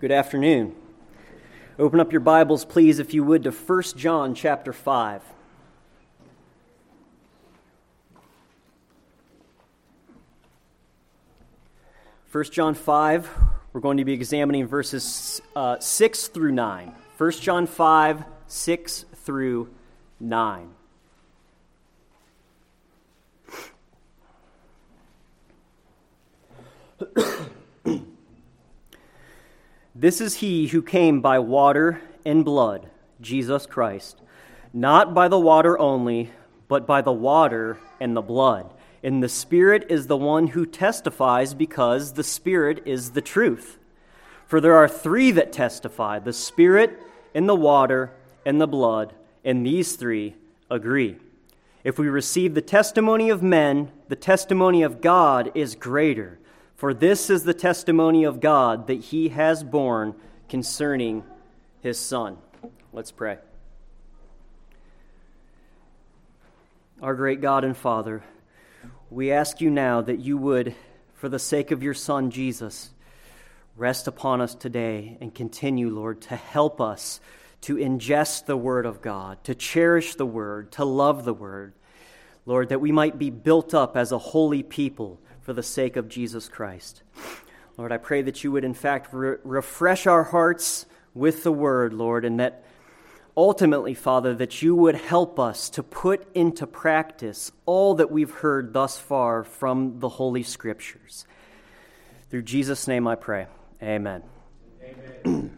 Good afternoon. Open up your Bibles, please, if you would, to 1 John chapter 5. 1 John 5, we're going to be examining verses 6 through 9. 1 John 5, 6 through 9. This is he who came by water and blood, Jesus Christ, not by the water only, but by the water and the blood. And the Spirit is the one who testifies, because the Spirit is the truth. For there are three that testify, the Spirit and the water and the blood, and these three agree. If we receive the testimony of men, the testimony of God is greater. For this is the testimony of God that he has borne concerning his Son. Let's pray. Our great God and Father, we ask you now that you would, for the sake of your Son Jesus, rest upon us today and continue, Lord, to help us to ingest the Word of God, to cherish the Word, to love the Word. Lord, that we might be built up as a holy people for the sake of Jesus Christ. Lord, I pray that you would in fact refresh our hearts with the Word, Lord, and that ultimately, Father, that you would help us to put into practice all that we've heard thus far from the Holy Scriptures. Through Jesus' name I pray. Amen. Amen.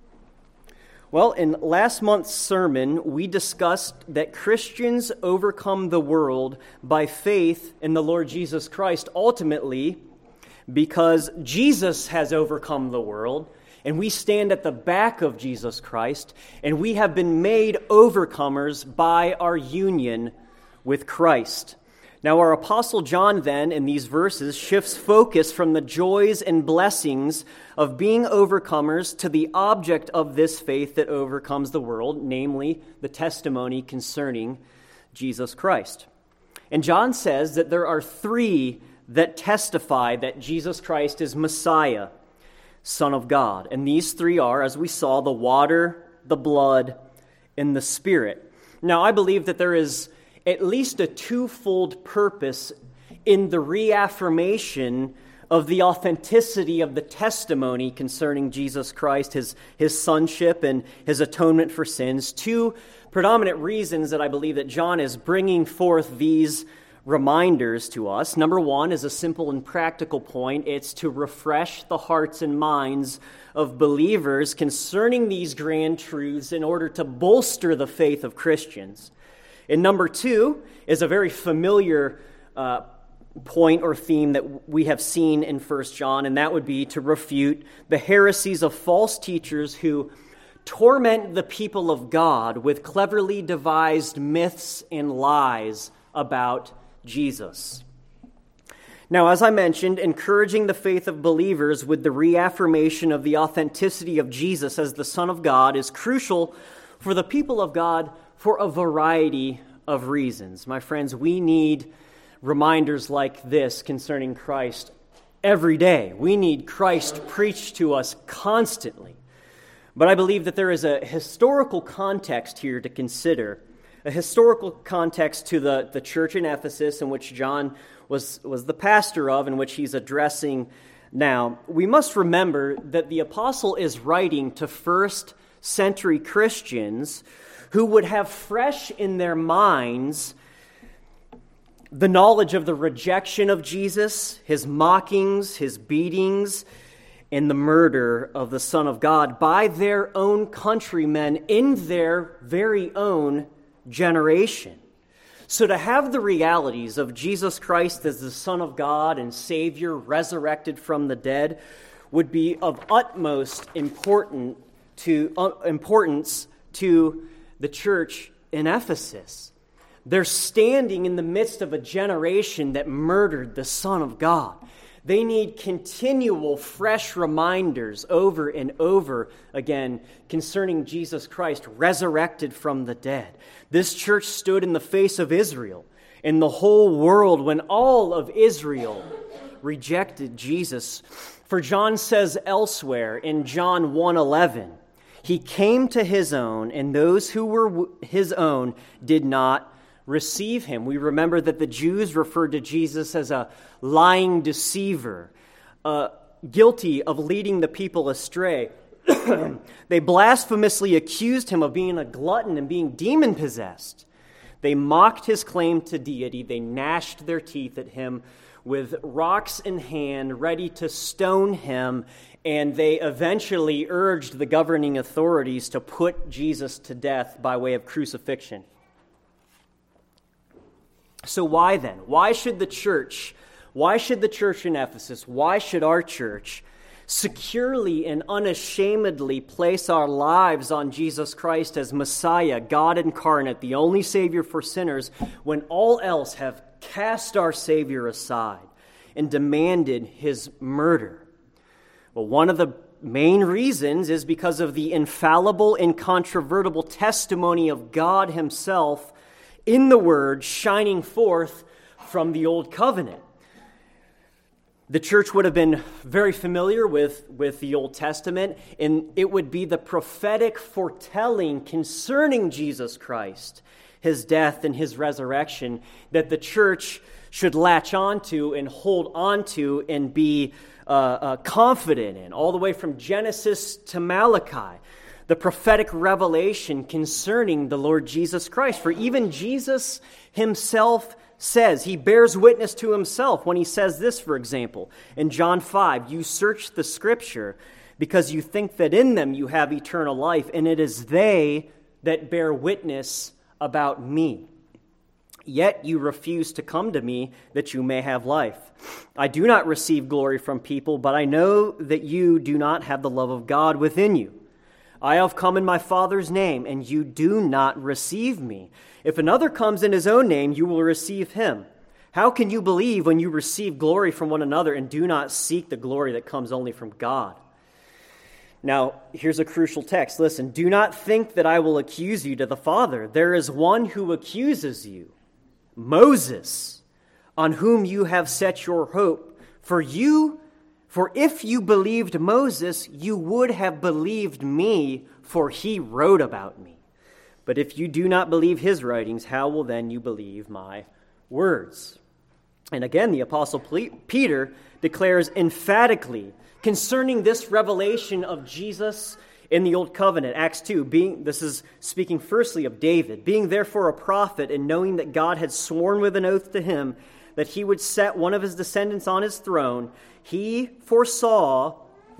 Well, in last month's sermon, we discussed that Christians overcome the world by faith in the Lord Jesus Christ, ultimately because Jesus has overcome the world, and we stand at the back of Jesus Christ, and we have been made overcomers by our union with Christ. Now, our Apostle John then, in these verses, shifts focus from the joys and blessings of being overcomers to the object of this faith that overcomes the world, namely the testimony concerning Jesus Christ. And John says that there are three that testify that Jesus Christ is Messiah, Son of God. And these three are, as we saw, the water, the blood, and the Spirit. Now, I believe that there is at least a twofold purpose in the reaffirmation of the authenticity of the testimony concerning Jesus Christ, his sonship and his atonement for sins. Two predominant reasons that I believe that John is bringing forth these reminders to us. Number one is a simple and practical point. It's to refresh the hearts and minds of believers concerning these grand truths in order to bolster the faith of Christians. And number two is a very familiar point or theme that we have seen in 1 John, and that would be to refute the heresies of false teachers who torment the people of God with cleverly devised myths and lies about Jesus. Now, as I mentioned, encouraging the faith of believers with the reaffirmation of the authenticity of Jesus as the Son of God is crucial for the people of God for a variety of reasons. My friends, we need reminders like this concerning Christ every day. We need Christ preached to us constantly. But I believe that there is a historical context here to consider, a historical context to the church in Ephesus, in which John was the pastor of, in which he's addressing now. We must remember that the apostle is writing to first century Christians who would have fresh in their minds the knowledge of the rejection of Jesus, his mockings, his beatings, and the murder of the Son of God by their own countrymen in their very own generation. So to have the realities of Jesus Christ as the Son of God and Savior resurrected from the dead would be of utmost importance to the church in Ephesus. They're standing in the midst of a generation that murdered the Son of God. They need continual, fresh reminders over and over again concerning Jesus Christ resurrected from the dead. This church stood in the face of Israel and the whole world when all of Israel rejected Jesus For John says elsewhere in John 1:11, he came to his own, and those who were his own did not receive him. We remember that the Jews referred to Jesus as a lying deceiver, guilty of leading the people astray. They blasphemously accused him of being a glutton and being demon-possessed. They mocked his claim to deity. They gnashed their teeth at him with rocks in hand, ready to stone him, and they eventually urged the governing authorities to put Jesus to death by way of crucifixion. So why then? Why should the church in Ephesus, why should our church securely and unashamedly place our lives on Jesus Christ as Messiah, God incarnate, the only Savior for sinners, when all else have cast our Savior aside and demanded his murder? Well, one of the main reasons is because of the infallible, incontrovertible testimony of God himself in the Word shining forth from the Old Covenant. The church would have been very familiar with the Old Testament, and it would be the prophetic foretelling concerning Jesus Christ, his death and his resurrection, that the church should latch onto and hold onto and be confident in, all the way from Genesis to Malachi. The prophetic revelation concerning the Lord Jesus Christ. For even Jesus himself says, he bears witness to himself when he says this, for example, in John 5, you search the Scripture because you think that in them you have eternal life, and it is they that bear witness about me. Yet you refuse to come to me that you may have life. I do not receive glory from people, but I know that you do not have the love of God within you. I have come in my Father's name, and you do not receive me. If another comes in his own name, you will receive him. How can you believe when you receive glory from one another and do not seek the glory that comes only from God? Now, here's a crucial text. Listen, do not think that I will accuse you to the Father. There is one who accuses you, Moses, on whom you have set your hope. For if you believed Moses, you would have believed me, for he wrote about me. But if you do not believe his writings, how will then you believe my words? And again, the Apostle Peter declares emphatically concerning this revelation of Jesus in the Old Covenant, Acts 2, this is speaking firstly of David, being therefore a prophet and knowing that God had sworn with an oath to him that he would set one of his descendants on his throne, he foresaw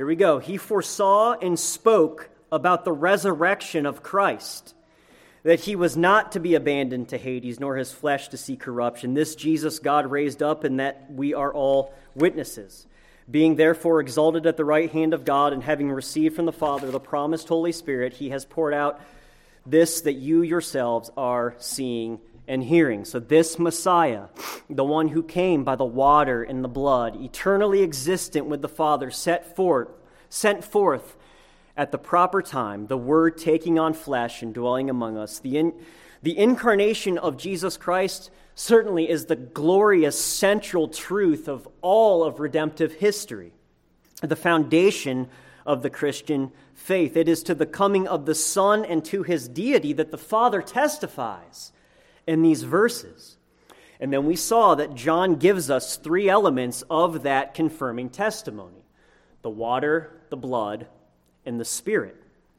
and spoke about the resurrection of Christ, that he was not to be abandoned to Hades, nor his flesh to see corruption. This Jesus God raised up, and that we are all witnesses. Being therefore exalted at the right hand of God, and having received from the Father the promised Holy Spirit, he has poured out this that you yourselves are seeing and hearing. So this Messiah, the one who came by the water and the blood, eternally existent with the Father, sent forth at the proper time, the Word taking on flesh and dwelling among us. The incarnation of Jesus Christ certainly is the glorious central truth of all of redemptive history, the foundation of the Christian faith. It is to the coming of the Son and to his deity that the Father testifies in these verses. And then we saw that John gives us three elements of that confirming testimony: the water, the blood, and the Spirit.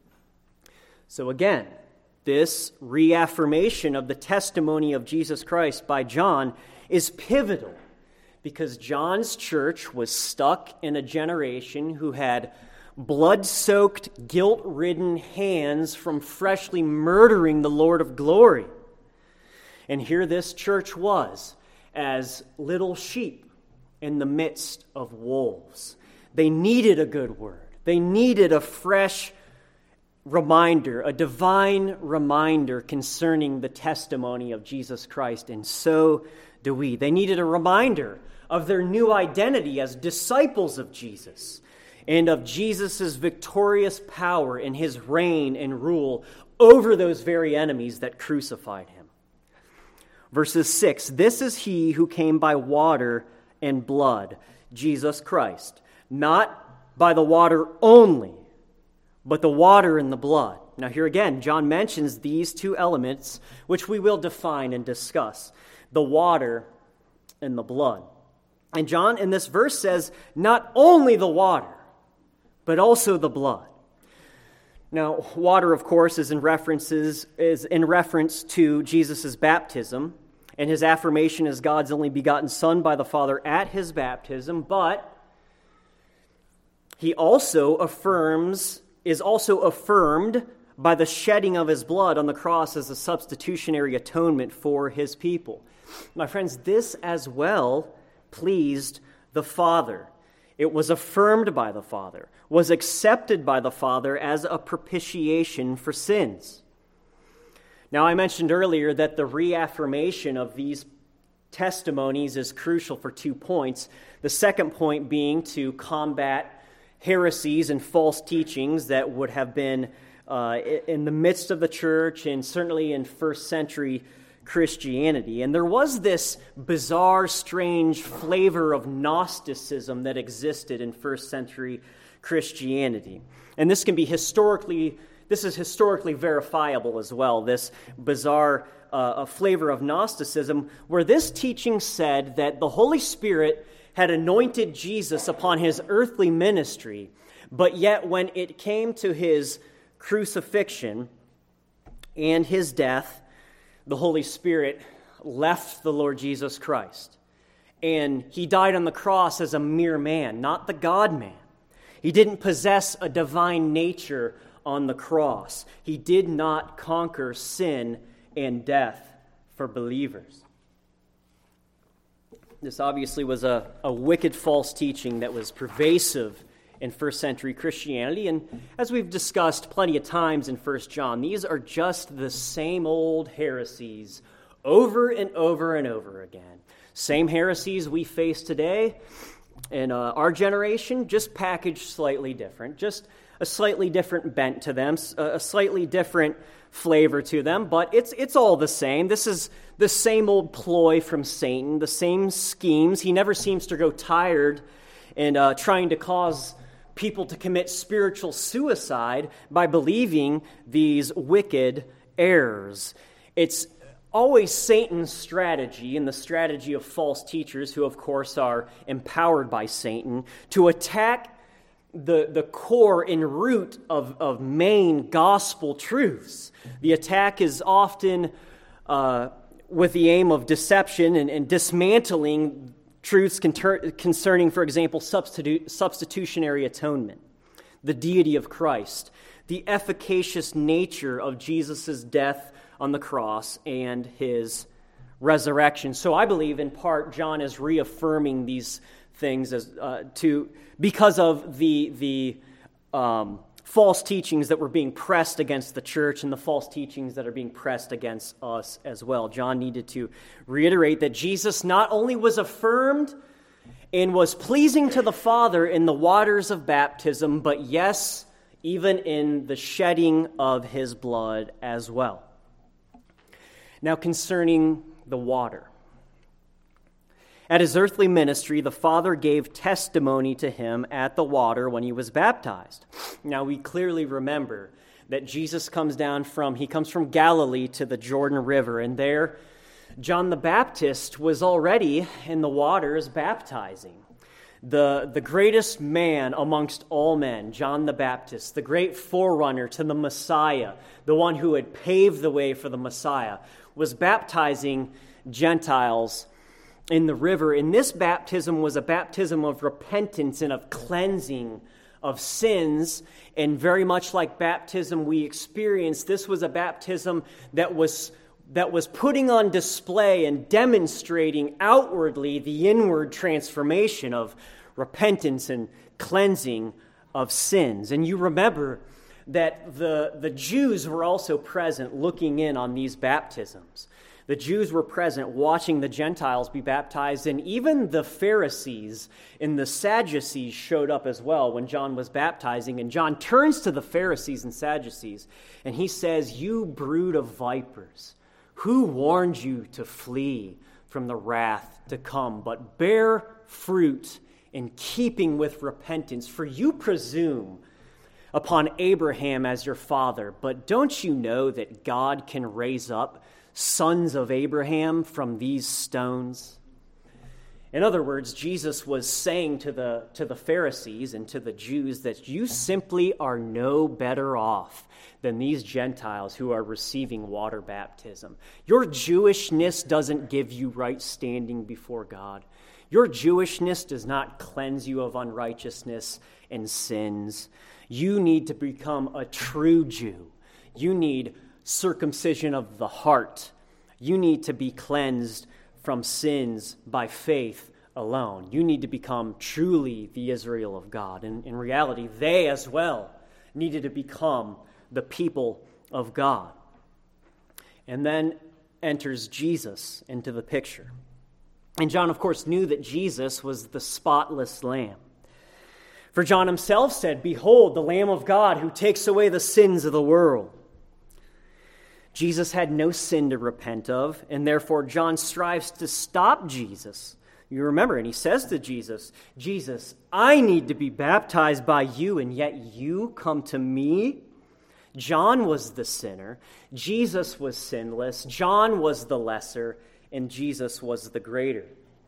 So again, this reaffirmation of the testimony of Jesus Christ by John is pivotal because John's church was stuck in a generation who had blood-soaked, guilt-ridden hands from freshly murdering the Lord of glory. And here this church was as little sheep in the midst of wolves. They needed a good word. They needed a fresh reminder, a divine reminder concerning the testimony of Jesus Christ, and so do we. They needed a reminder of their new identity as disciples of Jesus and of Jesus' victorious power in his reign and rule over those very enemies that crucified him. Verses 6, this is he who came by water and blood, Jesus Christ. Not by the water only, but the water and the blood. Now here again, John mentions these two elements, which we will define and discuss, the water and the blood. And John in this verse says, not only the water, but also the blood. Now, water, of course, is in reference to Jesus' baptism and his affirmation as God's only begotten Son by the Father at his baptism, but he also is also affirmed by the shedding of his blood on the cross as a substitutionary atonement for his people. My friends, this as well pleased the Father. It was affirmed by the Father, was accepted by the Father as a propitiation for sins. Now, I mentioned earlier that the reaffirmation of these testimonies is crucial for 2 points. The second point being to combat heresies and false teachings that would have been in the midst of the church and certainly in first century Christianity. And there was this bizarre, strange flavor of Gnosticism that existed in first century Christianity. And this is historically verifiable as well, this bizarre flavor of Gnosticism, where this teaching said that the Holy Spirit had anointed Jesus upon his earthly ministry, but yet when it came to his crucifixion and his death, the Holy Spirit left the Lord Jesus Christ. And he died on the cross as a mere man, not the God-man. He didn't possess a divine nature on the cross. He did not conquer sin and death for believers. This obviously was a wicked false teaching that was pervasive in first century Christianity. And as we've discussed plenty of times in 1 John, these are just the same old heresies over and over and over again. Same heresies we face today in our generation, just packaged slightly different, just a slightly different bent to them, a slightly different flavor to them, but it's all the same. This is the same old ploy from Satan, the same schemes. He never seems to grow tired in trying to cause people to commit spiritual suicide by believing these wicked errors. It's always Satan's strategy and the strategy of false teachers, who of course are empowered by Satan, to attack the core and root of main gospel truths. The attack is often with the aim of deception and dismantling truths concerning, for example, substitutionary atonement, the deity of Christ, the efficacious nature of Jesus' death on the cross, and his resurrection. So I believe, in part, John is reaffirming these things because of the false teachings that were being pressed against the church and the false teachings that are being pressed against us as well. John needed to reiterate that Jesus not only was affirmed and was pleasing to the Father in the waters of baptism, but yes, even in the shedding of his blood as well. Now, concerning the water. At his earthly ministry, the Father gave testimony to him at the water when he was baptized. Now, we clearly remember that Jesus comes from Galilee to the Jordan River, and there John the Baptist was already in the waters baptizing. The greatest man amongst all men, John the Baptist, the great forerunner to the Messiah, the one who had paved the way for the Messiah, was baptizing Gentiles in the river. And this baptism was a baptism of repentance and of cleansing of sins. And very much like baptism we experienced, this was a baptism that was putting on display and demonstrating outwardly the inward transformation of repentance and cleansing of sins. And you remember that the Jews were also present looking in on these baptisms. The Jews were present watching the Gentiles be baptized, and even the Pharisees and the Sadducees showed up as well when John was baptizing. And John turns to the Pharisees and Sadducees, and he says, "You brood of vipers, who warned you to flee from the wrath to come? But bear fruit in keeping with repentance. For you presume upon Abraham as your father, but don't you know that God can raise up sons of Abraham from these stones? In other words, Jesus was saying to the Pharisees and to the Jews that you simply are no better off than these Gentiles who are receiving water baptism. Your Jewishness doesn't give you right standing before God. Your Jewishness does not cleanse you of unrighteousness and sins. You need to become a true Jew. You need circumcision of the heart. You need to be cleansed from sins by faith alone. You need to become truly the Israel of God. And in reality, they as well needed to become the people of God. And then enters Jesus into the picture. And John, of course, knew that Jesus was the spotless Lamb. For John himself said, "Behold, the Lamb of God who takes away the sins of the world." Jesus had no sin to repent of, and therefore John strives to stop Jesus. You remember, and he says to Jesus, "Jesus, I need to be baptized by you, and yet you come to me?" John was the sinner. Jesus was sinless. John was the lesser, and Jesus was the greater.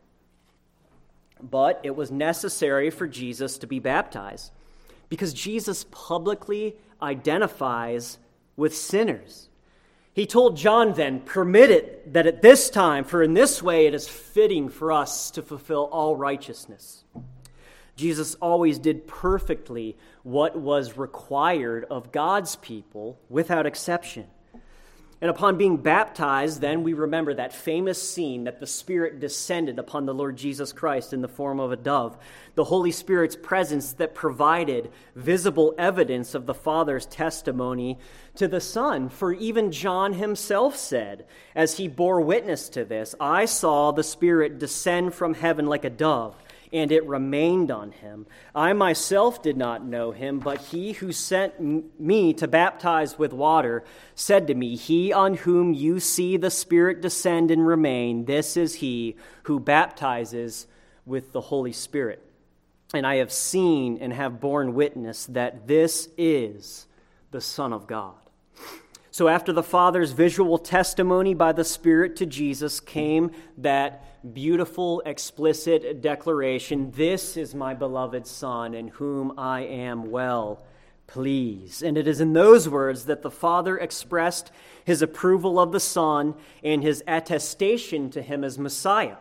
But it was necessary for Jesus to be baptized because Jesus publicly identifies with sinners. He told John then, "Permit it that at this time, for in this way it is fitting for us to fulfill all righteousness." Jesus always did perfectly what was required of God's people without exception. And upon being baptized, then we remember that famous scene that the Spirit descended upon the Lord Jesus Christ in the form of a dove. The Holy Spirit's presence that provided visible evidence of the Father's testimony to the Son. For even John himself said, as he bore witness to this, "I saw the Spirit descend from heaven like a dove, and it remained on him. I myself did not know him, but he who sent me to baptize with water said to me, 'He on whom you see the Spirit descend and remain, this is he who baptizes with the Holy Spirit.' And I have seen and have borne witness that this is the Son of God." So after the Father's visual testimony by the Spirit to Jesus came that beautiful, explicit declaration, "This is my beloved Son, in whom I am well pleased." And it is in those words that the Father expressed his approval of the Son and his attestation to him as Messiah.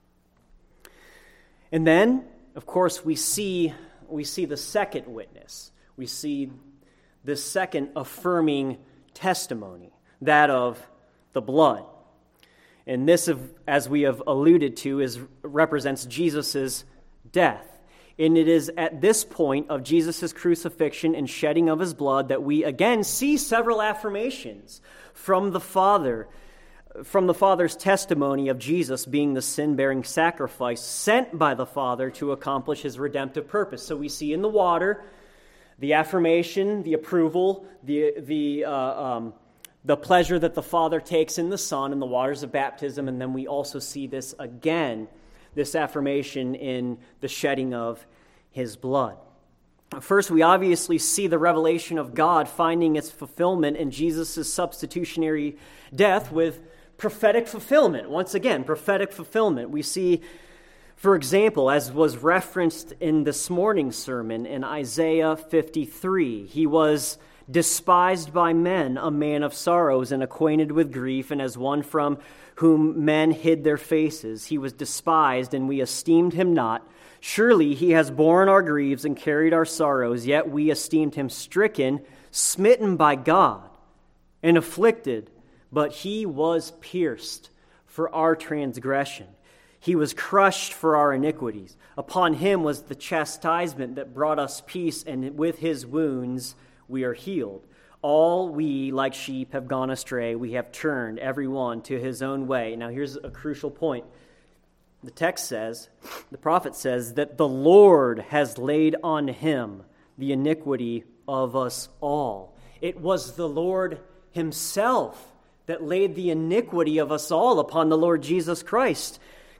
And then, of course, we see the second witness. We see the second affirming testimony, that of the blood. And this, as we have alluded to, represents Jesus' death. And it is at this point of Jesus' crucifixion and shedding of his blood that we again see several affirmations from the Father's testimony of Jesus being the sin-bearing sacrifice sent by the Father to accomplish his redemptive purpose. So we see in the water the affirmation, the approval, the pleasure that the Father takes in the Son in the waters of baptism, and then we also see this again, this affirmation in the shedding of his blood. First, we obviously see the revelation of God finding its fulfillment in Jesus' substitutionary death with prophetic fulfillment. Once again, prophetic fulfillment. We see, for example, as was referenced in this morning's sermon in Isaiah 53, he was despised by men, a man of sorrows and acquainted with grief, and as one from whom men hid their faces. He was despised, and we esteemed him not. Surely he has borne our griefs and carried our sorrows, yet we esteemed him stricken, smitten by God, and afflicted. But he was pierced for our transgression. He was crushed for our iniquities. Upon him was the chastisement that brought us peace, and with his wounds we are healed. All we, like sheep, have gone astray. We have turned every one to his own way. Now here's a crucial point. The text says, the prophet says, that the Lord has laid on him the iniquity of us all. It was the Lord himself that laid the iniquity of us all upon the Lord Jesus Christ.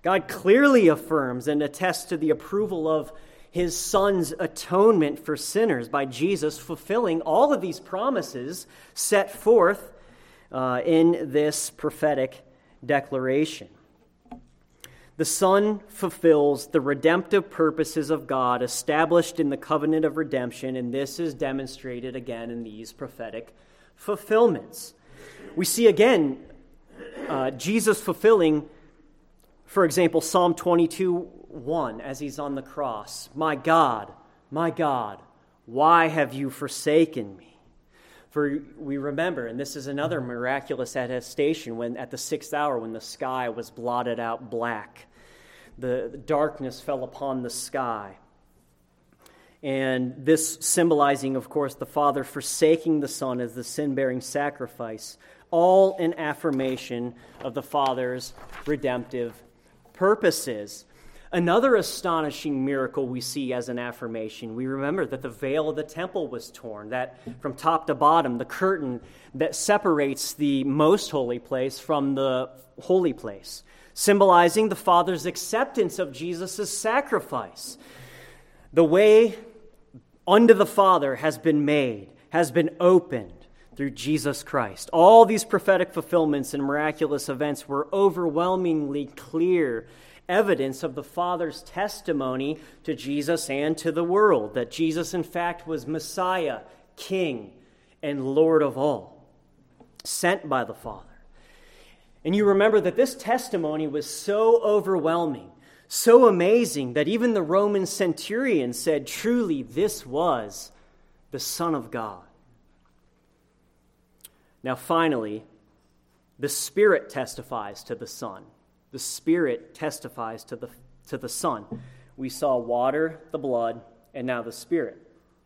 God clearly affirms and attests to the approval of his Son's atonement for sinners by Jesus fulfilling all of these promises set forth in this prophetic declaration. The Son fulfills the redemptive purposes of God established in the covenant of redemption, and this is demonstrated again in these prophetic fulfillments. We see again Jesus fulfilling, for example, Psalm 22:1 as he's on the cross. My God, why have you forsaken me? For we remember, and this is another miraculous attestation, when at the 6th hour when the sky was blotted out black, the darkness fell upon the sky. And this symbolizing, of course, the Father forsaking the Son as the sin-bearing sacrifice, all in affirmation of the Father's redemptive purposes. Another astonishing miracle we see as an affirmation, we remember that the veil of the temple was torn, that from top to bottom, the curtain that separates the most holy place from the holy place, symbolizing the Father's acceptance of Jesus' sacrifice. The way unto the Father has been made, has been opened through Jesus Christ. All these prophetic fulfillments and miraculous events were overwhelmingly clear evidence of the Father's testimony to Jesus and to the world, that Jesus, in fact, was Messiah, King, and Lord of all, sent by the Father. And you remember that this testimony was so overwhelming, so amazing, that even the Roman centurion said, truly, this was the Son of God. Now, finally, the Spirit testifies to the Son. The Spirit testifies to the Son. We saw water, the blood, and now the Spirit.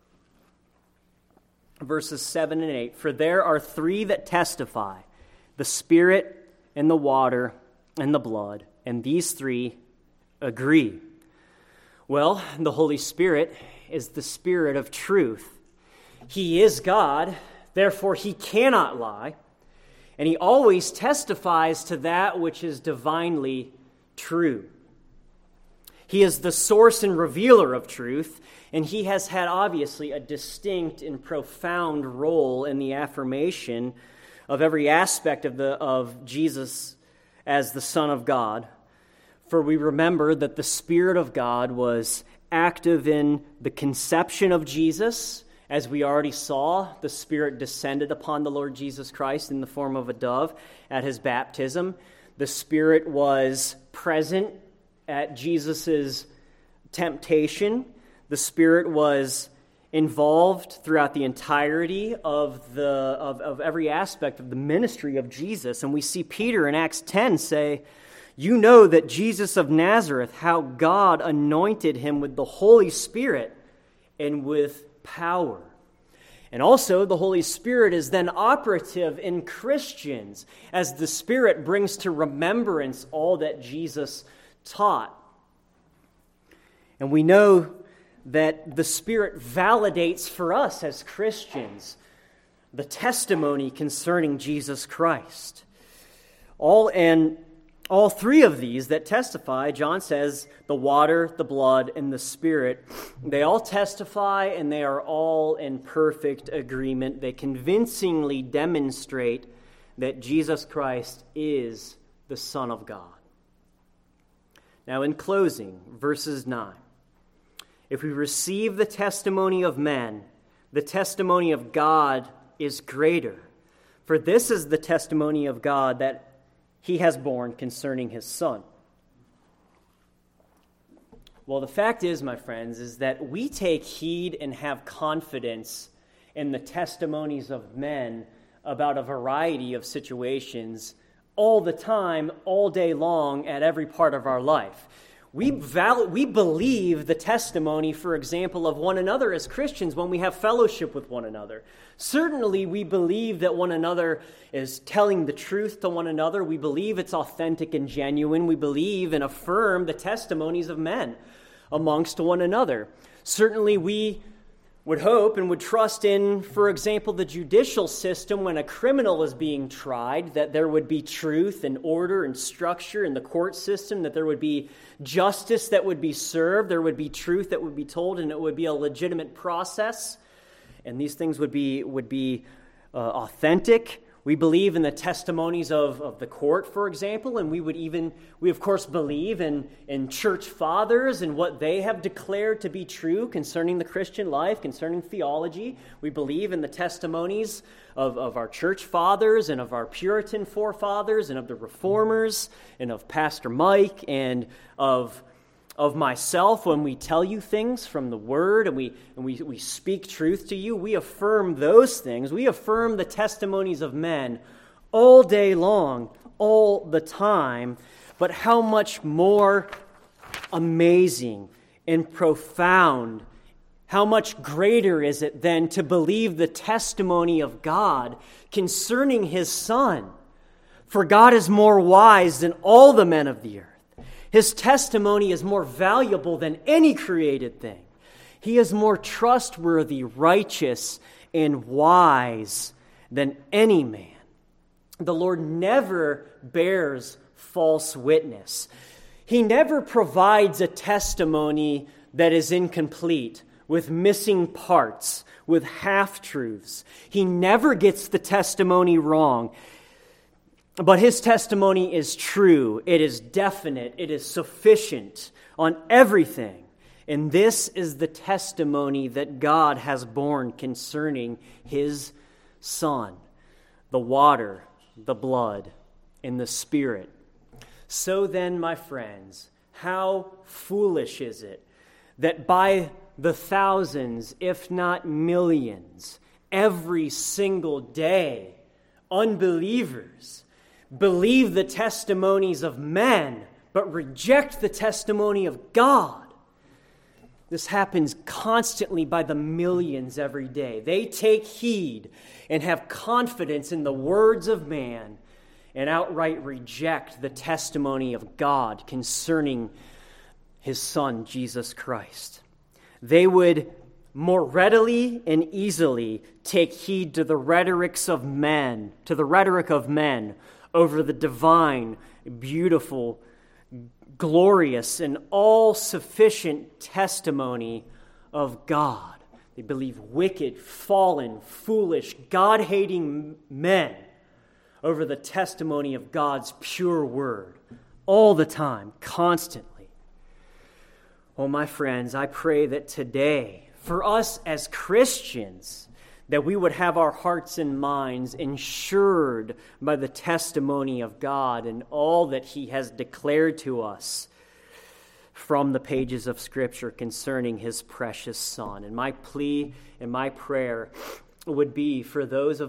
Verses 7 and 8, for there are three that testify, the Spirit and the water and the blood, and these three agree. Well, the Holy Spirit is the Spirit of truth. He is God, therefore he cannot lie. And he always testifies to that which is divinely true. He is the source and revealer of truth, and he has had obviously a distinct and profound role in the affirmation of every aspect of Jesus as the Son of God. For we remember that the Spirit of God was active in the conception of Jesus. As we already saw, the Spirit descended upon the Lord Jesus Christ in the form of a dove at his baptism. The Spirit was present at Jesus' temptation. The Spirit was involved throughout the entirety of every aspect of the ministry of Jesus. And we see Peter in Acts 10 say, you know that Jesus of Nazareth, how God anointed him with the Holy Spirit and with power. And also, the Holy Spirit is then operative in Christians as the Spirit brings to remembrance all that Jesus taught. And we know that the Spirit validates for us as Christians the testimony concerning Jesus Christ. All three of these that testify, John says, the water, the blood, and the Spirit, they all testify and they are all in perfect agreement. They convincingly demonstrate that Jesus Christ is the Son of God. Now, in closing, verses 9. If we receive the testimony of men, the testimony of God is greater. For this is the testimony of God that he has borne concerning his Son. Well, the fact is, my friends, is that we take heed and have confidence in the testimonies of men about a variety of situations all the time, all day long, at every part of our life. We believe the testimony, for example, of one another as Christians when we have fellowship with one another. Certainly, we believe that one another is telling the truth to one another. We believe it's authentic and genuine. We believe and affirm the testimonies of men amongst one another. Certainly, we would hope and would trust in, for example, the judicial system when a criminal is being tried, that there would be truth and order and structure in the court system, that there would be justice that would be served, there would be truth that would be told, and it would be a legitimate process. And these things would be authentic. We believe in the testimonies of the court, for example, and we of course believe in church fathers and what they have declared to be true concerning the Christian life, concerning theology. We believe in the testimonies of our church fathers and of our Puritan forefathers and of the Reformers and of Pastor Mike and of myself when we tell you things from the Word and we speak truth to you. We affirm those things. We affirm the testimonies of men all day long, all the time. But how much more amazing and profound, how much greater is it then to believe the testimony of God concerning His Son? For God is more wise than all the men of the earth. His testimony is more valuable than any created thing. He is more trustworthy, righteous, and wise than any man. The Lord never bears false witness. He never provides a testimony that is incomplete, with missing parts, with half-truths. He never gets the testimony wrong. But His testimony is true, it is definite, it is sufficient on everything. And this is the testimony that God has borne concerning His Son, the water, the blood, and the Spirit. So then, my friends, how foolish is it that by the thousands, if not millions, every single day, unbelievers believe the testimonies of men, but reject the testimony of God. This happens constantly by the millions every day. They take heed and have confidence in the words of man and outright reject the testimony of God concerning His Son, Jesus Christ. They would more readily and easily take heed to the rhetoric of men, over the divine, beautiful, glorious, and all-sufficient testimony of God. They believe wicked, fallen, foolish, God-hating men over the testimony of God's pure word all the time, constantly. Oh, my friends, I pray that today, for us as Christians, that we would have our hearts and minds ensured by the testimony of God and all that He has declared to us from the pages of Scripture concerning His precious Son. And my plea and my prayer would be for those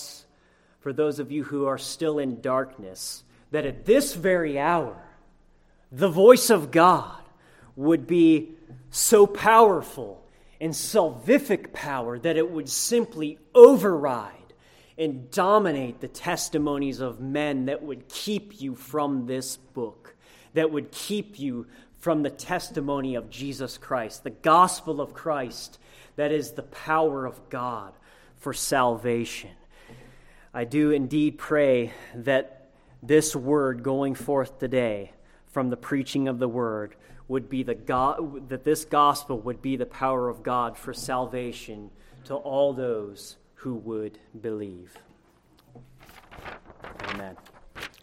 of you who are still in darkness, that at this very hour, the voice of God would be so powerful and salvific power that it would simply override and dominate the testimonies of men that would keep you from this book, that would keep you from the testimony of Jesus Christ, the gospel of Christ, that is the power of God for salvation. I do indeed pray that this word going forth today from the preaching of the word would be that this gospel would be the power of God for salvation to all those who would believe. Amen.